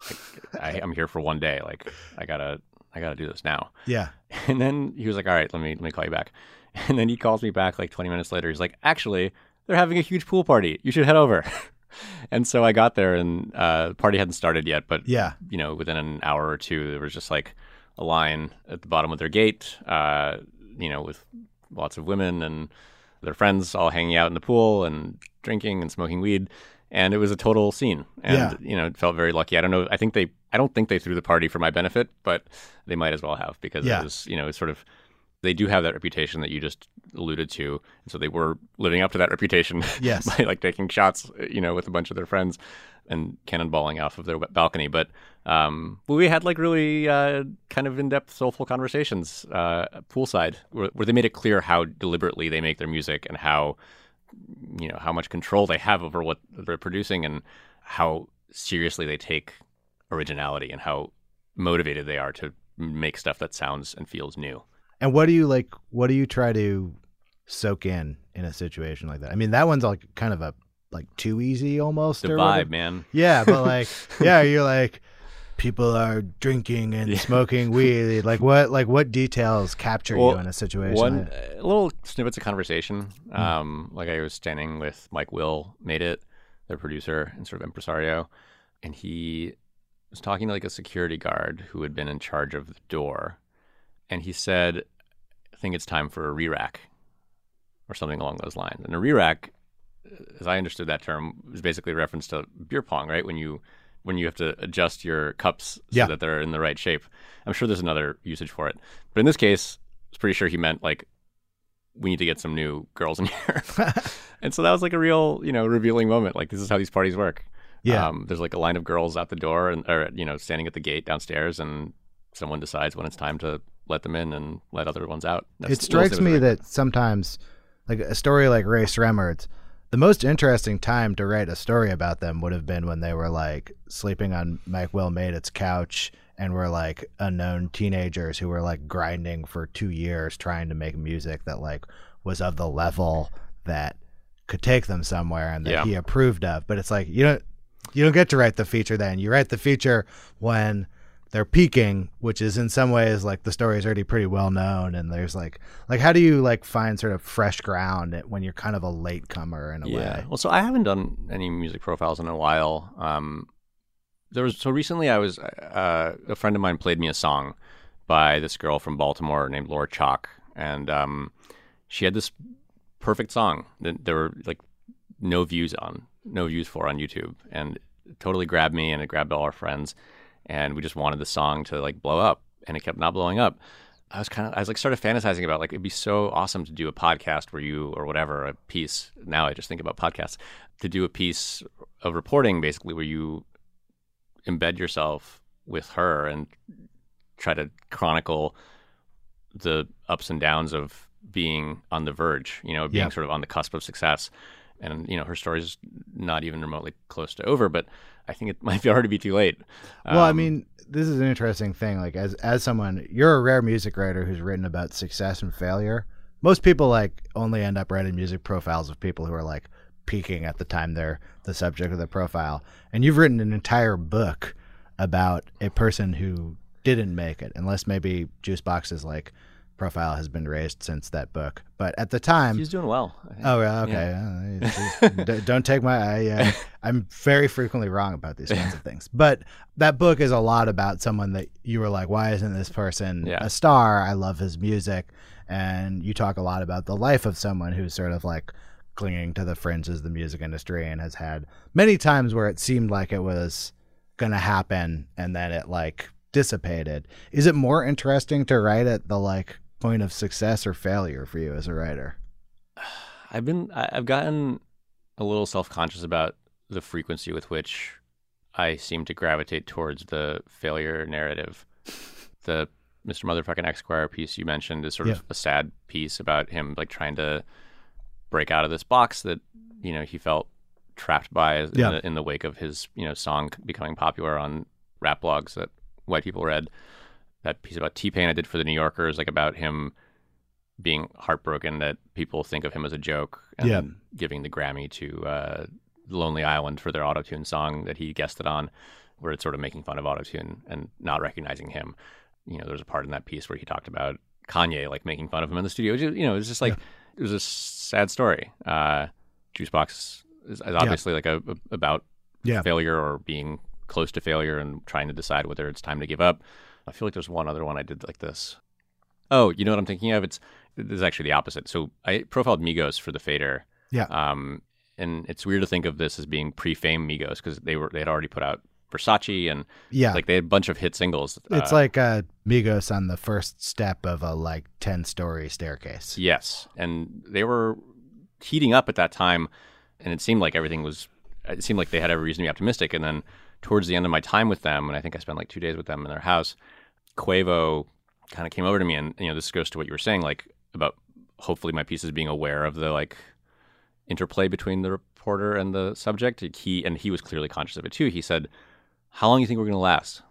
I'm here for one day. I gotta do this now. Yeah. And then he was like, all right, let me call you back. And then he calls me back 20 minutes later. He's like, actually, they're having a huge pool party. You should head over. And so I got there, and the party hadn't started yet. But yeah, within an hour or two, there was just a line at the bottom of their gate, with lots of women and their friends all hanging out in the pool and drinking and smoking weed. And it was a total scene. And it felt very lucky. I don't know. I don't think they threw the party for my benefit, but they might as well have because it was, it's sort of. They do have that reputation that you just alluded to. And so they were living up to that reputation by taking shots, with a bunch of their friends and cannonballing off of their balcony. But we had really kind of in-depth, soulful conversations poolside where they made it clear how deliberately they make their music and how much control they have over what they're producing and how seriously they take originality and how motivated they are to make stuff that sounds and feels new. And what do you try to soak in a situation like that? I mean, that one's like kind of a like too easy almost. The or vibe, whatever. man. Yeah, but like, yeah, you're like, people are drinking and smoking weed. Like what details capture you in a situation? Little snippets of conversation. Like I was standing with Mike Will, Made It, their producer and sort of impresario, and he was talking to like a security guard who had been in charge of the door, and he said, "I think it's time for a re-rack," or something along those lines. And a re-rack, as I understood that term, is basically a reference to beer pong, right? When you have to adjust your cups so that they're in the right shape. I'm sure there's another usage for it. But in this case, I was pretty sure he meant like, we need to get some new girls in here. And so that was like a real, revealing moment. Like, this is how these parties work. Yeah. There's like a line of girls out the door or standing at the gate downstairs, and someone decides when it's time to let them in and let other ones out. It strikes me that sometimes, like a story like Ray Sremmurd, the most interesting time to write a story about them would have been when they were like sleeping on Mike Will Made It's couch and were like unknown teenagers who were like grinding for 2 years trying to make music that like was of the level that could take them somewhere and that he approved of. But it's like, you don't get to write the feature then. You write the feature when they're peaking, which is in some ways like the story is already pretty well known, and there's like how do you like find sort of fresh ground when you're kind of a latecomer in a way? Well, so I haven't done any music profiles in a while. Recently I was a friend of mine played me a song by this girl from Baltimore named Laura Chalk, and she had this perfect song that there were like no views for on YouTube, and it totally grabbed me, and it grabbed all our friends. And we just wanted the song to like blow up, and it kept not blowing up. I was started fantasizing about like, it'd be so awesome to do a podcast a piece. Now I just think about podcasts, to do a piece of reporting basically where you embed yourself with her and try to chronicle the ups and downs of being on the verge, being sort of on the cusp of success. And, her story's not even remotely close to over, but I think it might be already be too late. Well, I mean, this is an interesting thing. Like, as someone, you're a rare music writer who's written about success and failure. Most people, like, only end up writing music profiles of people who are, like, peaking at the time they're the subject of their profile. And you've written an entire book about a person who didn't make it, unless maybe Juicebox's, like, profile has been raised since that book. But at the time, he's doing well, I think. Oh, okay. Don't take my I'm very frequently wrong about these kinds of things. But that book is a lot about someone that you were like, why isn't this person a star? I love his music. And you talk a lot about the life of someone who's sort of like clinging to the fringes of the music industry and has had many times where it seemed like it was going to happen and then it like dissipated. Is it more interesting to write at the like point of success or failure for you as a writer? I've gotten a little self-conscious about the frequency with which I seem to gravitate towards the failure narrative. The Mr. Motherfucking Esquire piece you mentioned is sort of a sad piece about him like trying to break out of this box that he felt trapped by in the wake of his song becoming popular on rap blogs that white people read. That piece about T-Pain I did for the New Yorker is like about him being heartbroken that people think of him as a joke and giving the Grammy to Lonely Island for their autotune song that he guested on, where it's sort of making fun of autotune and not recognizing him. There's a part in that piece where he talked about Kanye like making fun of him in the studio. It was just like it was a sad story. Juicebox is obviously like about failure or being close to failure and trying to decide whether it's time to give up. I feel like there's one other one I did like this. Oh, you know what I'm thinking of? This is actually the opposite. So I profiled Migos for the Fader. Yeah. And it's weird to think of this as being pre-fame Migos because they had already put out Versace and like they had a bunch of hit singles. It's like Migos on the first step of a like 10-story staircase. Yes. And they were heating up at that time, and it seemed like they had every reason to be optimistic. And then towards the end of my time with them, and I think I spent like 2 days with them in their house, Quavo kind of came over to me, and this goes to what you were saying, like about hopefully my pieces being aware of the like interplay between the reporter and the subject. He was clearly conscious of it too. He said, "How long do you think we're going to last?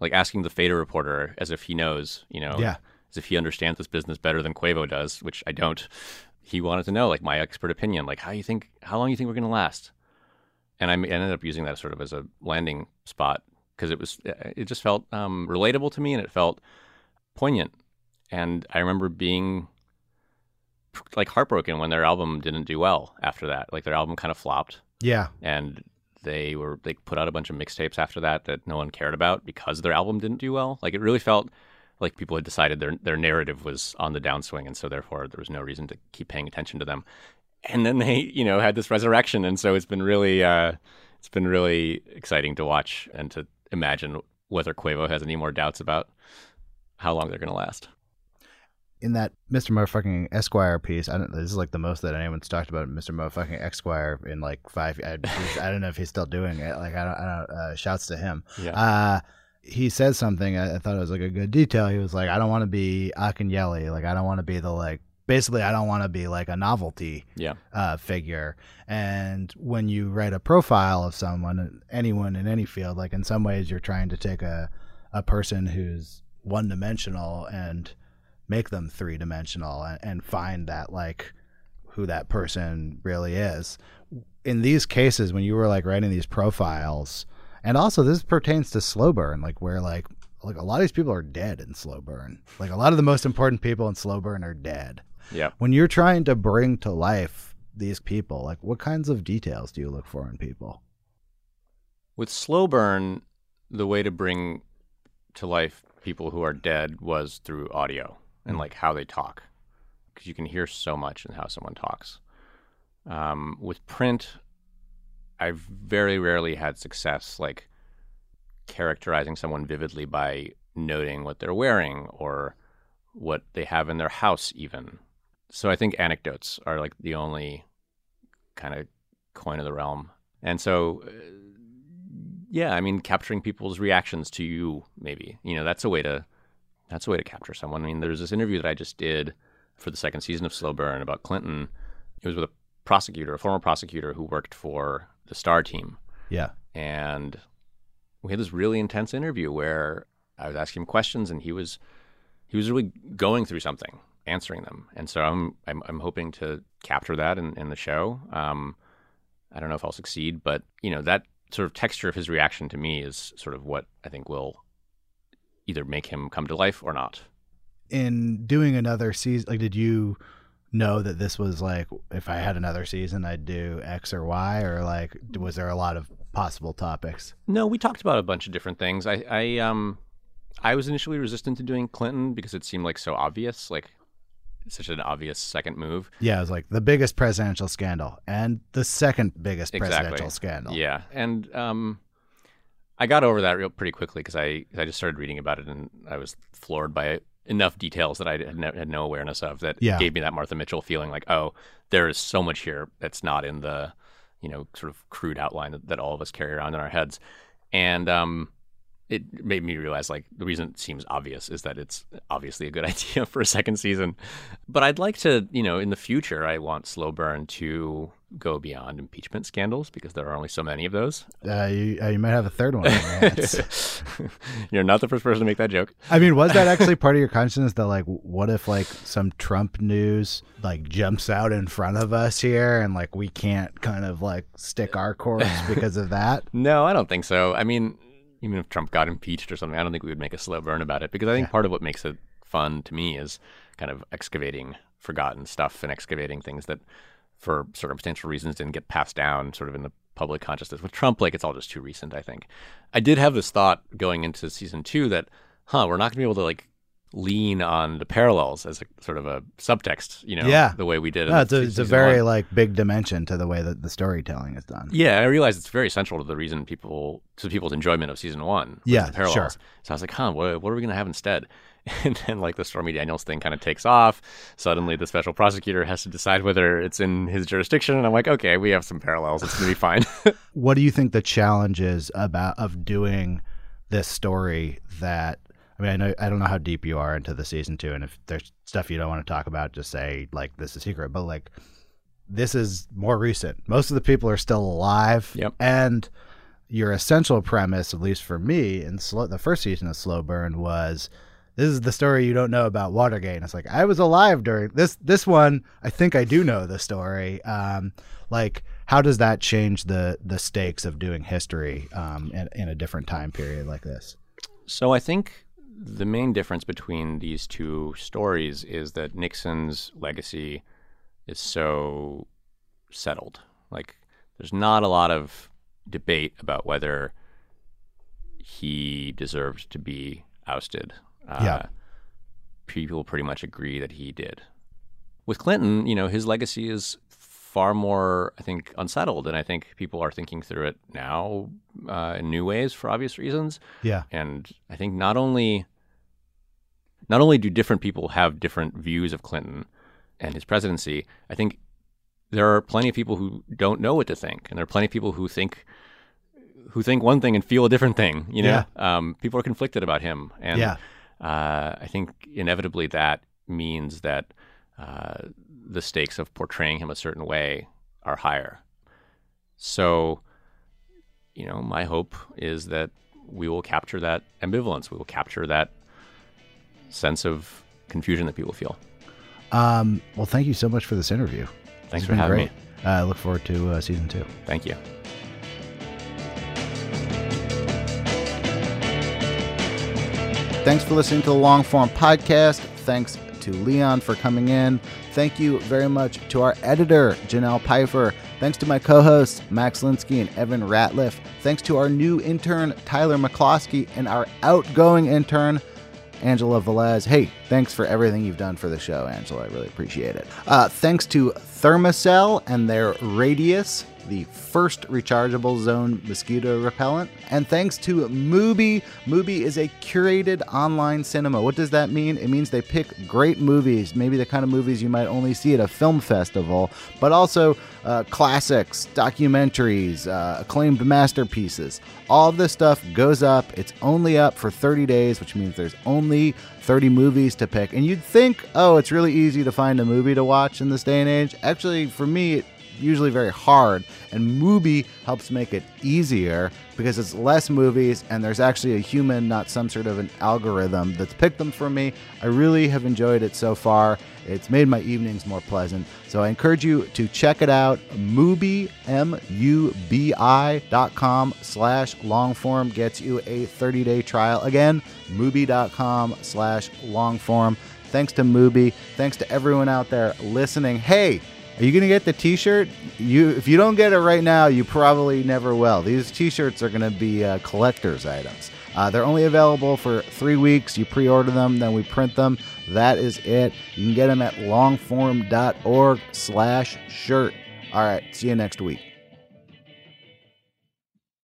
like asking the Fader reporter as if he knows, as if he understands this business better than Quavo does, which I don't. He wanted to know, like, my expert opinion, like, how long you think we're going to last? And I ended up using that sort of as a landing spot because it just felt relatable to me, and it felt poignant. And I remember being like heartbroken when their album didn't do well after that. Like, their album kind of flopped. Yeah. And they put out a bunch of mixtapes after that no one cared about because their album didn't do well. Like, it really felt like people had decided their narrative was on the downswing, and so therefore there was no reason to keep paying attention to them. And then they, had this resurrection, and so it's been really exciting to watch and to imagine whether Quavo has any more doubts about how long they're going to last. In that Mr. Motherfucking Esquire piece, this is like the most that anyone's talked about Mr. Motherfucking Esquire in like 5 years. I don't know if he's still doing it. Like, I don't shouts to him. Yeah. He said something, I thought it was like a good detail. He was like, I don't want to be Akinyele. Like, I don't want to be basically, I don't want to be like a novelty figure. And when you write a profile of anyone in any field, like in some ways you're trying to take a person who's one-dimensional and make them three-dimensional and find that, like, who that person really is. In these cases, when you were like writing these profiles, and also this pertains to Slow Burn, like where like a lot of these people are dead in Slow Burn. Like, a lot of the most important people in Slow Burn are dead. Yeah. When you're trying to bring to life these people, like, what kinds of details do you look for in people? With Slow Burn, the way to bring to life people who are dead was through audio and like how they talk, because you can hear so much in how someone talks. With print, I've very rarely had success like characterizing someone vividly by noting what they're wearing or what they have in their house even. So I think anecdotes are like the only kind of coin of the realm. And so, I mean, capturing people's reactions to you, maybe, that's a way to capture someone. I mean, there's this interview that I just did for the second season of Slow Burn about Clinton. It was with a former prosecutor who worked for the Star team. Yeah. And we had this really intense interview where I was asking him questions, and he was really going through something, answering them. And so I'm hoping to capture that in the show. I don't know if I'll succeed, but that sort of texture of his reaction to me is sort of what I think will either make him come to life or not. In doing another season, like, did you know that this was like, if I had another season, I'd do X or Y, or like, was there a lot of possible topics? No, we talked about a bunch of different things. I was initially resistant to doing Clinton because it seemed like so obvious, like such an obvious second move. Yeah, it was like the biggest presidential scandal and the second biggest presidential scandal. Yeah, and I got over that pretty quickly because I just started reading about it, and I was floored by enough details that I had no awareness of that gave me that Martha Mitchell feeling like, oh, there is so much here that's not in the, sort of crude outline that all of us carry around in our heads. And it made me realize, like, the reason it seems obvious is that it's obviously a good idea for a second season. But I'd like to, in the future, I want Slow Burn to go beyond impeachment scandals because there are only so many of those. You might have a third one. You're not the first person to make that joke. I mean, was that actually part of your consciousness that, like, what if, like, some Trump news, like, jumps out in front of us here and, like, we can't kind of, like, stick our course because of that? No, I don't think so. I mean, even if Trump got impeached or something, I don't think we would make a Slow Burn about it, because I think part of what makes it fun to me is kind of excavating forgotten stuff and excavating things that for circumstantial reasons didn't get passed down sort of in the public consciousness. With Trump, like, it's all just too recent, I think. I did have this thought going into season 2 that, we're not going to be able to, like, lean on the parallels as a sort of a subtext, the way we did. It's a very like big dimension to the way that the storytelling is done. Yeah, I realized it's very central to the reason people's enjoyment of season 1. Yeah, the parallels. Sure. So I was like, what are we going to have instead? And then, like, the Stormy Daniels thing kind of takes off. Suddenly the special prosecutor has to decide whether it's in his jurisdiction. And I'm like, okay, we have some parallels. It's going to be fine. What do you think the challenge is of doing this story that, I mean, I don't know how deep you are into the season 2, and if there's stuff you don't want to talk about, just say, like, this is secret. But, like, this is more recent. Most of the people are still alive. Yep. And, your essential premise, at least for me, in the first season of Slow Burn was, this is the story you don't know about Watergate. And it's like, I was alive during this one. I think I do know the story. Like, how does that change the stakes of doing history in a different time period like this? So I think the main difference between these two stories is that Nixon's legacy is so settled. Like, there's not a lot of debate about whether he deserved to be ousted. People pretty much agree that he did. With Clinton, his legacy is far more, I think, unsettled, and I think people are thinking through it now in new ways for obvious reasons. Yeah. And I think not only do different people have different views of Clinton and his presidency, I think there are plenty of people who don't know what to think, and there are plenty of people who think one thing and feel a different thing. People are conflicted about him, and I think inevitably that means that the stakes of portraying him a certain way are higher. So, my hope is that we will capture that ambivalence. We will capture that sense of confusion that people feel. Well, thank you so much for this interview. Thanks for having me. I look forward to season 2. Thank you. Thanks for listening to the Long Form Podcast. Thanks to Leon for coming in. Thank you very much to our editor, Janelle Pfeiffer. Thanks to my co-hosts, Max Linsky and Evan Ratliff. Thanks to our new intern, Tyler McCloskey, and our outgoing intern, Angela Velez. Hey, thanks for everything you've done for the show, Angela. I really appreciate it. Thanks to Thermacell and their Radius, the first rechargeable zone mosquito repellent. And thanks to Mubi. Mubi is a curated online cinema. What does that mean? It means they pick great movies, maybe the kind of movies you might only see at a film festival, but also classics, documentaries, acclaimed masterpieces. All of this stuff goes up. It's only up for 30 days, which means there's only 30 movies to pick. And you'd think, it's really easy to find a movie to watch in this day and age. Actually, for me, it's usually very hard, and Mubi helps make it easier because it's less movies and there's actually a human, not some sort of an algorithm that's picked them for me. I really have enjoyed it so far. It's made my evenings more pleasant. So I encourage you to check it out. Mubi, MUBI.com/longform gets you a 30-day trial. Again, Mubi.com/longform. Thanks to Mubi. Thanks to everyone out there listening. Hey, are you going to get the t-shirt? If you don't get it right now, you probably never will. These t-shirts are going to be collector's items. They're only available for 3 weeks. You pre-order them, then we print them. That is it. You can get them at longform.org/shirt. All right. See you next week.